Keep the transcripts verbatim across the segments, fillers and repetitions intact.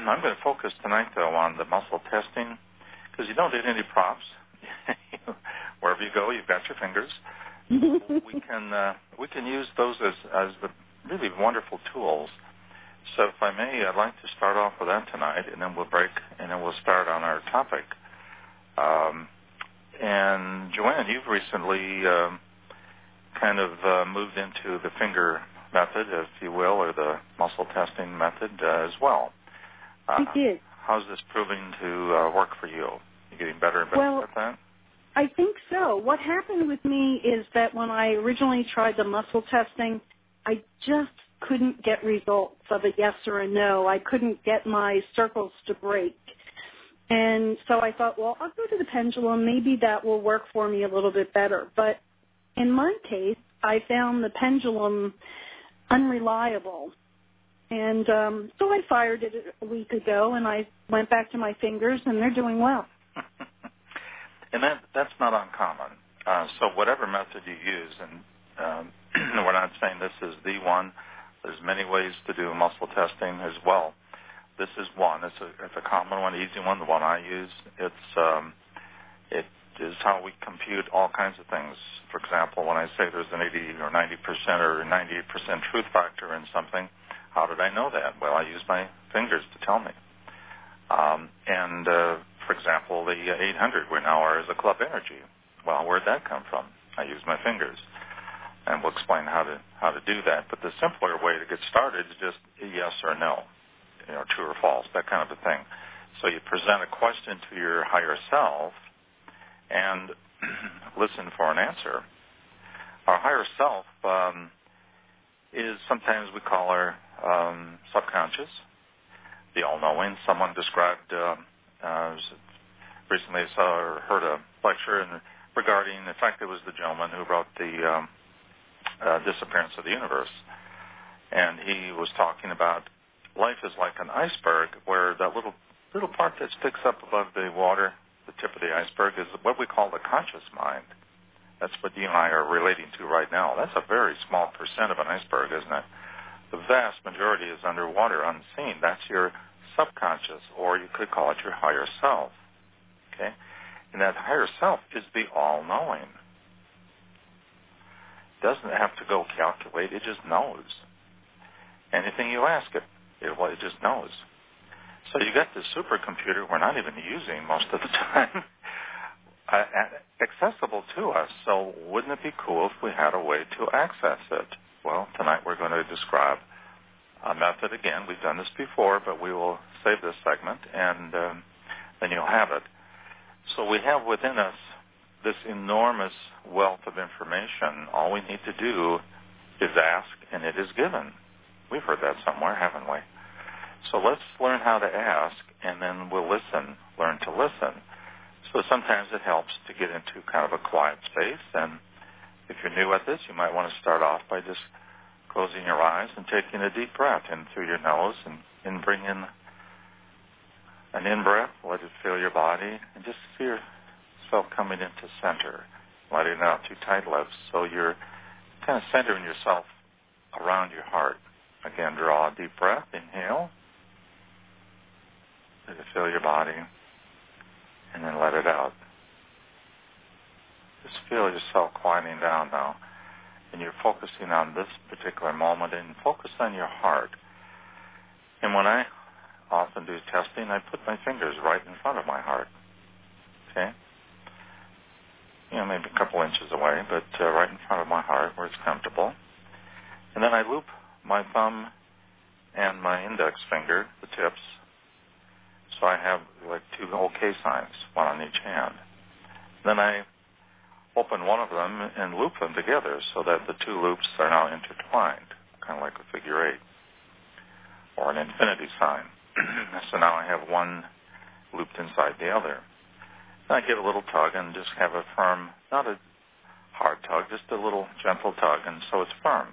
I'm going to focus tonight, though, on the muscle testing, because you don't need any props. Wherever you go, you've got your fingers. we can uh, we can use those as, as the really wonderful tools. So if I may, I'd like to start off with that tonight, and then we'll break, and then we'll start on our topic. Um, and Joanne, you've recently um, kind of uh, moved into the finger method, if you will, or the muscle testing method uh, as well. Uh, I did. How's this proving to uh, work for you? You getting better and better well, at that? I think so. What happened with me is that when I originally tried the muscle testing, I just couldn't get results of a yes or a no. I couldn't get my circles to break. And so I thought, well, I'll go to the pendulum. Maybe that will work for me a little bit better. But in my case, I found the pendulum unreliable. And um, so I fired it a week ago, and I went back to my fingers, and they're doing well. And that that's not uncommon. Uh, so whatever method you use, and um, we're not saying this is the one. There's many ways to do muscle testing as well. This is one. It's a it's a common one, easy one. The one I use. It's um, it is how we compute all kinds of things. For example, when I say there's an eighty or ninety percent or ninety-eight percent truth factor in something, how did I know that? Well, I use my fingers to tell me. Um, and uh, for example, the eight hundred we now are is a club energy. Well, where'd that come from? I use my fingers, and we'll explain how to how to do that. But the simpler way to get started is just a yes or no, you know, true or false, that kind of a thing. So you present a question to your higher self and listen for an answer. Our higher self um, is sometimes we call her um, subconscious, the all-knowing. Someone described uh, uh, recently I saw or heard a lecture in, regarding, in fact, it was the gentleman who wrote the um, uh, Disappearance of the Universe, and he was talking about life is like an iceberg, where that little little part that sticks up above the water, the tip of the iceberg, is what we call the conscious mind. That's what you and I are relating to right now. That's a very small percent of an iceberg, isn't it? The vast majority is underwater, unseen. That's your subconscious, or you could call it your higher self. Okay? And that higher self is the all-knowing. Doesn't have to go calculate. It just knows. Anything you ask it, it, well, it just knows. So you got this supercomputer we're not even using most of the time, uh, accessible to us. So wouldn't it be cool if we had a way to access it? Well, tonight we're going to describe a method. Again, we've done this before, but we will save this segment, and um, then you'll have it. So we have within us this enormous wealth of information. All we need to do is ask, and it is given. We've heard that somewhere, haven't we? So let's learn how to ask, and then we'll listen, learn to listen. So sometimes it helps to get into kind of a quiet space, and if you're new at this, you might want to start off by just closing your eyes and taking a deep breath in through your nose, and, and bring in an in-breath, let it fill your body, and just feel yourself coming into center, letting out through tight lips, so you're kind of centering yourself around your heart. Again, draw a deep breath, inhale, let it fill your body, and then let it out. Just feel yourself quieting down now, and you're focusing on this particular moment, and focus on your heart. And when I often do testing, I put my fingers right in front of my heart, okay? You know, maybe a couple inches away, but uh, right in front of my heart where it's comfortable. And then I loop my thumb and my index finger, the tips, so I have like two OK signs, one on each hand. Then I open one of them and loop them together so that the two loops are now intertwined, kind of like a figure eight or an infinity sign. So now I have one looped inside the other. Then I give a little tug and just have a firm, not a hard tug, just a little gentle tug, and so it's firm.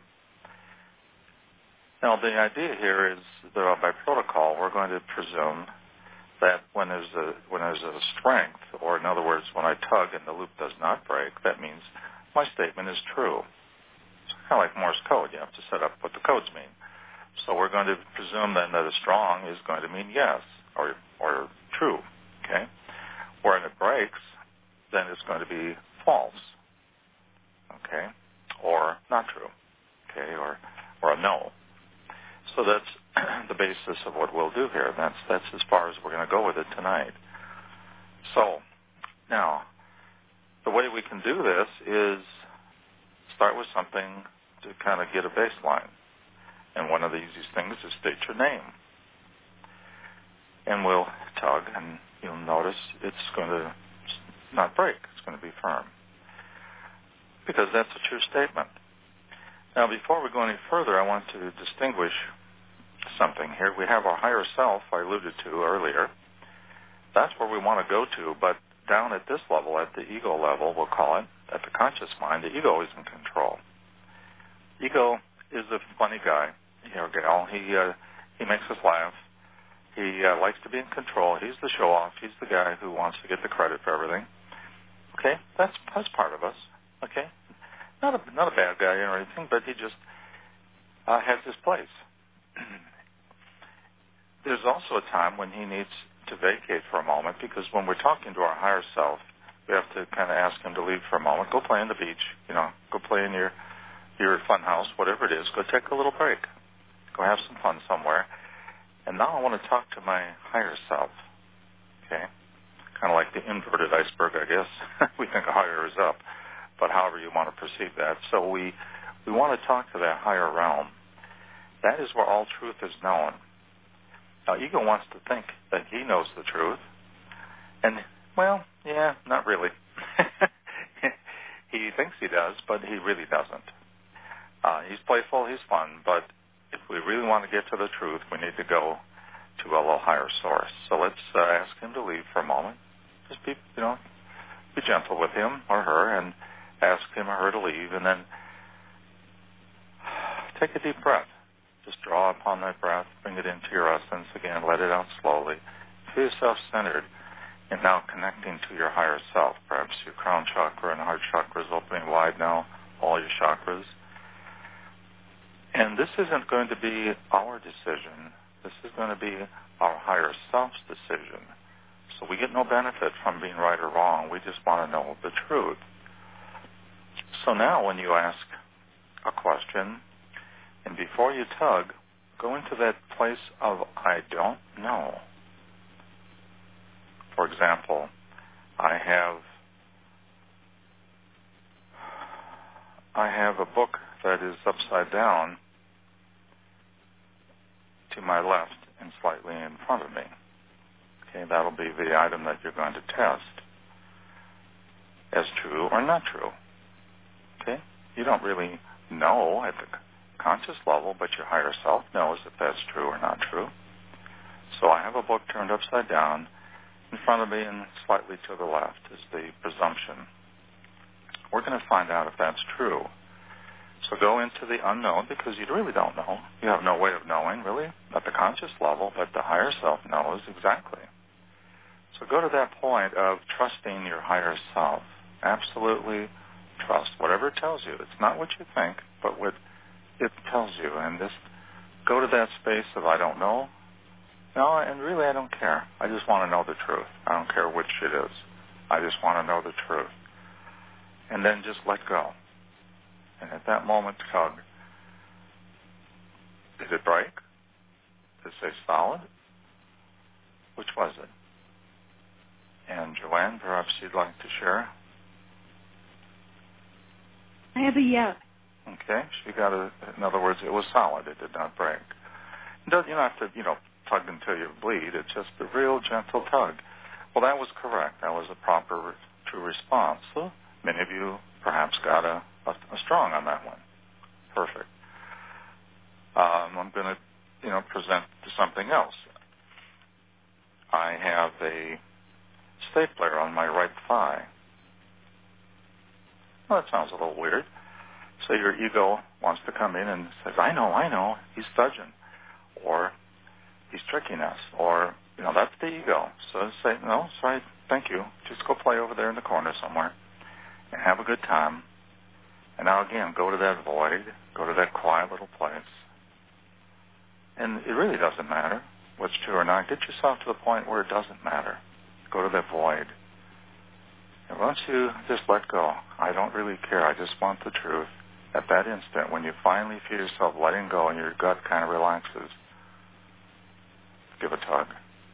Now the idea here is that by protocol we're going to presume that when there's a when there's a strength, or in other words, when I tug and the loop does not break, that means my statement is true. It's kind of like Morse code. You have to set up what the codes mean. So we're going to presume then that a strong is going to mean yes or or true, okay? When it breaks, then it's going to be false, okay, or not true, okay, or or a no. So that's the basis of what we'll do here. That's that's as far as we're going to go with it tonight. So now, the way we can do this is start with something to kind of get a baseline. And one of the easiest things is state your name. And we'll tug, and you'll notice it's going to not break. It's going to be firm. Because that's a true statement. Now, before we go any further, I want to distinguish something here. We have our higher self I alluded to earlier. That's where we want to go to, but down at this level, at the ego level, we'll call it, at the conscious mind, the ego is in control. Ego is a funny guy, or gal. He uh, he makes us laugh. He uh, likes to be in control. He's the show-off. He's the guy who wants to get the credit for everything. Okay, that's that's part of us. Okay, not a not a bad guy or anything, but he just uh, has his place. There's also a time when he needs to vacate for a moment, because when we're talking to our higher self, we have to kind of ask him to leave for a moment. Go play on the beach, you know, go play in your your fun house, whatever it is. Go take a little break. Go have some fun somewhere. And now I want to talk to my higher self, okay? Kind of like the inverted iceberg, I guess. We think a higher is up, but however you want to perceive that. So we, we want to talk to that higher realm. That is where all truth is known. Now, ego wants to think that he knows the truth, and, well, yeah, not really. He thinks he does, but he really doesn't. Uh, he's playful, he's fun, but if we really want to get to the truth, we need to go to a little higher source. So let's uh, ask him to leave for a moment. Just be, you know, be gentle with him or her, and ask him or her to leave, and then take a deep breath. Just draw upon that breath, bring it into your essence again, let it out slowly. Feel yourself centered and now connecting to your higher self. Perhaps your crown chakra and heart chakra is opening wide now, all your chakras. And this isn't going to be our decision. This is going to be our higher self's decision. So we get no benefit from being right or wrong. We just want to know the truth. So now when you ask a question, and before you tug, go into that place of I don't know. For example, I have I have a book that is upside down to my left and slightly in front of me. Okay, that'll be the item that you're going to test as true or not true. Okay? You don't really know at the conscious level, but your higher self knows if that's true or not true. So I have a book turned upside down. In front of me and slightly to the left is the presumption. We're going to find out if that's true. So go into the unknown, because you really don't know. You have no way of knowing, really, at the conscious level, but the higher self knows exactly. So go to that point of trusting your higher self. Absolutely trust whatever it tells you. It's not what you think, but what it tells you. And just go to that space of I don't know. No, and really I don't care. I just want to know the truth. I don't care which it is. I just want to know the truth. And then just let go. And at that moment, tug. Did it break? Did it say solid? Which was it? And Joanne, perhaps you'd like to share? I have a yes. Okay. She got a, in other words, it was solid. It did not break. You don't, you don't have to, you know, tug until you bleed. It's just a real gentle tug. Well, that was correct. That was a proper, true response. So many of you perhaps got a, a, a strong on that one. Perfect. Um, I'm going to, you know, present something else. I have a stapler on my right thigh. Well, that sounds a little weird. So your ego wants to come in and says, I know, I know, he's fudging. Or he's tricking us. Or, you know, that's the ego. So say, no, sorry, thank you. Just go play over there in the corner somewhere and have a good time. And now again, go to that void, go to that quiet little place And it really doesn't matter what's true or not. Get yourself to the point where it doesn't matter. Go to that void. And once you just let go, I don't really care, I just want the truth. At that instant, when you finally feel yourself letting go and your gut kind of relaxes, give a tug.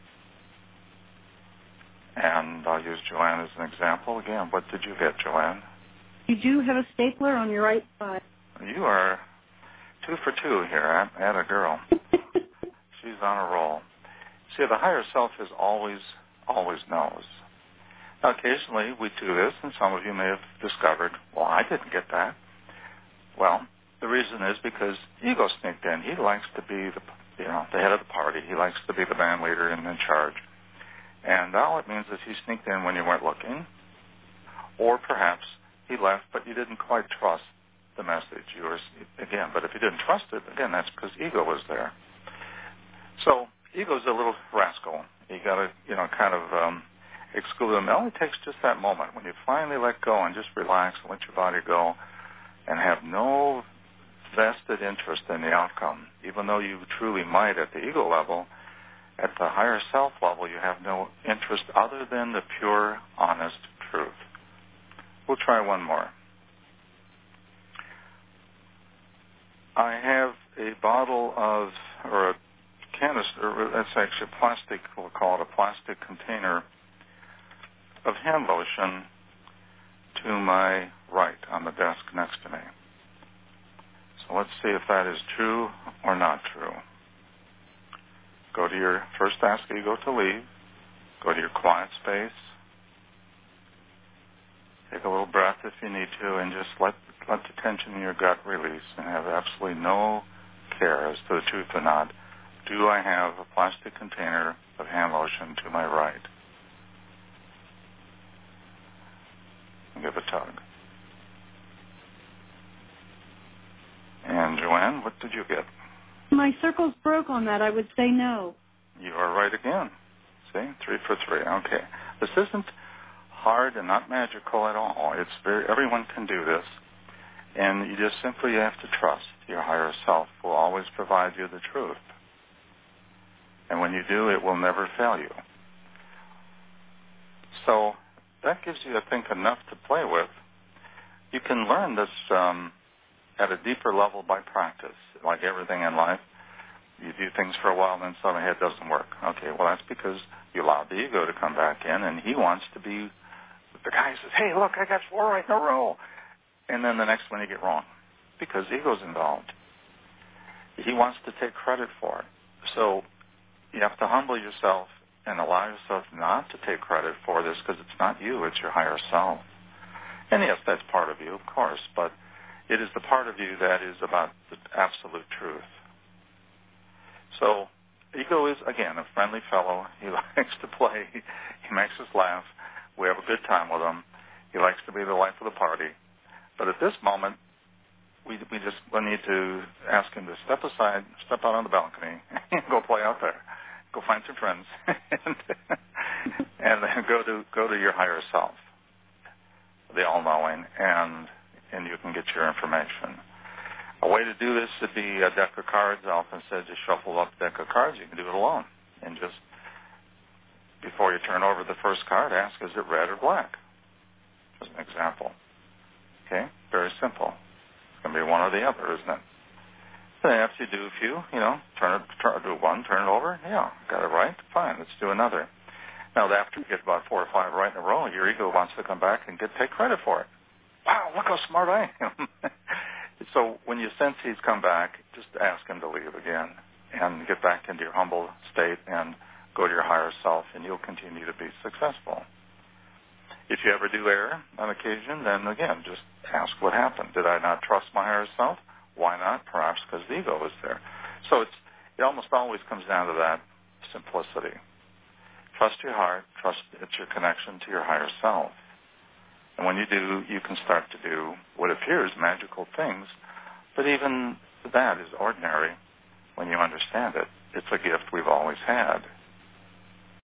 And I'll use Joanne as an example. Again, what did you get, Joanne? You do have a stapler on your right side. You are two for two here. I'm at a girl. She's on a roll. See, the higher self is always, always knows. Now, occasionally we do this, and some of you may have discovered, well, I didn't get that. Well, the reason is because ego sneaked in. He likes to be the, you know, the head of the party. He likes to be the band leader and in charge. And all it means is he sneaked in when you weren't looking, or perhaps he left, but you didn't quite trust the message. You were, again, but if you didn't trust it, again, that's because ego was there. So ego's a little rascal. You got to, you know, kind of um, exclude him. It only takes just that moment when you finally let go and just relax and let your body go and have no vested interest in the outcome, even though you truly might at the ego level. At the higher self level, you have no interest other than the pure, honest truth. We'll try one more. I have a bottle of, or a canister, that's actually a plastic, we'll call it a plastic container of hand lotion to my right on the desk next to me. So let's see if that is true or not true. Go to your, first ask ego to leave. Go to your quiet space. Take a little breath if you need to, and just let, let the tension in your gut release and have absolutely no care as to the truth or not. Do I have a plastic container of hand lotion to my right? And give a tug. And Joanne, what did you get? My circle's broke on that. I would say no. You are right again. See, three for three. Okay. This isn't hard and not magical at all. It's very, everyone can do this. And you just simply have to trust your higher self will always provide you the truth. And when you do, it will never fail you. So that gives you, I think, enough to play with. You can learn this um, at a deeper level by practice. Like everything in life, you do things for a while and then suddenly it doesn't work. Okay, well, that's because you allowed the ego to come back in, and he wants to be the guy who says, hey, look, I got four right in a row. And then the next one you get wrong because ego's involved. He wants to take credit for it. So you have to humble yourself and allow yourself not to take credit for this because it's not you, it's your higher self. And yes, that's part of you, of course, but it is the part of you that is about the absolute truth. So ego is, again, a friendly fellow. He likes to play. He makes us laugh. We have a good time with him. He likes to be the life of the party. But at this moment, we we just we need to ask him to step aside, step out on the balcony, and go play out there. Go find some friends, and, and then go to go to your higher self, the all-knowing, and and you can get your information. A way to do this would be a deck of cards. I often said just shuffle up a deck of cards. You can do it alone. And just before you turn over the first card, ask, is it red or black? As an example. Okay? Very simple. It's going to be one or the other, isn't it? Then after you do a few, you know, turn it, turn, do one, turn it over. Yeah, got it right. Fine, let's do another. Now, after you get about four or five right in a row, your ego wants to come back and get take credit for it. Wow, look how smart I am. So when you sense he's come back, just ask him to leave again and get back into your humble state and go to your higher self, and you'll continue to be successful. If you ever do err on occasion, then again, just ask what happened. Did I not trust my higher self? Why not? Perhaps because the ego was there. So it's it almost always comes down to that simplicity. Trust your heart. Trust it's your connection to your higher self. And when you do, you can start to do what appears magical things, but even that is ordinary when you understand it. It's a gift we've always had.